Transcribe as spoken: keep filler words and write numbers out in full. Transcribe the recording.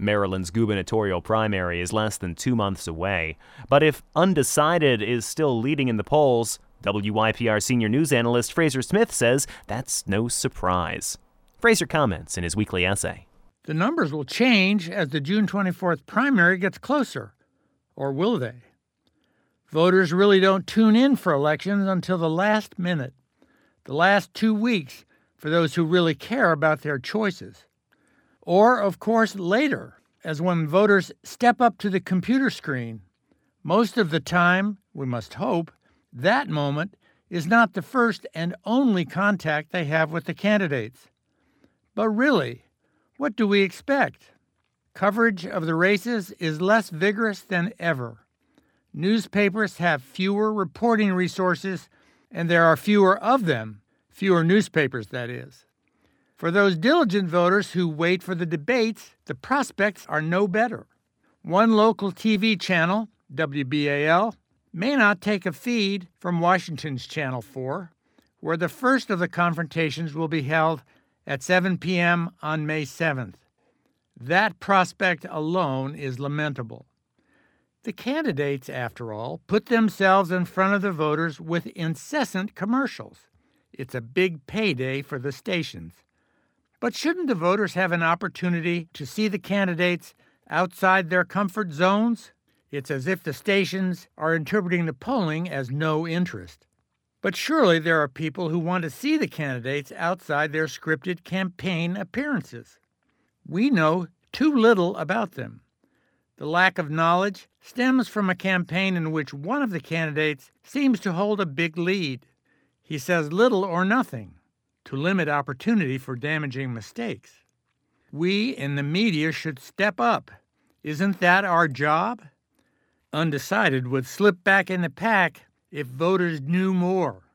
Maryland's gubernatorial primary is less than two months away. But if undecided is still leading in the polls, W Y P R senior news analyst Fraser Smith says that's no surprise. Fraser comments in his weekly essay. The numbers will change as the June twenty-fourth primary gets closer. Or will they? Voters really don't tune in for elections until the last minute, the last two weeks for those who really care about their choices. Or, of course, later, as when voters step up to the computer screen. Most of the time, we must hope, that moment is not the first and only contact they have with the candidates. But really, what do we expect? Coverage of the races is less vigorous than ever. Newspapers have fewer reporting resources, and there are fewer of them, fewer newspapers, that is. For those diligent voters who wait for the debates, the prospects are no better. One local T V channel, W B A L, may not take a feed from Washington's Channel four, where the first of the confrontations will be held at seven p.m. on May seventh. That prospect alone is lamentable. The candidates, after all, put themselves in front of the voters with incessant commercials. It's a big payday for the stations. But shouldn't the voters have an opportunity to see the candidates outside their comfort zones? It's as if the stations are interpreting the polling as no interest. But surely there are people who want to see the candidates outside their scripted campaign appearances. We know too little about them. The lack of knowledge stems from a campaign in which one of the candidates seems to hold a big lead. He says little or nothing to limit opportunity for damaging mistakes. We in the media should step up. Isn't that our job? Undecided would slip back in the pack if voters knew more.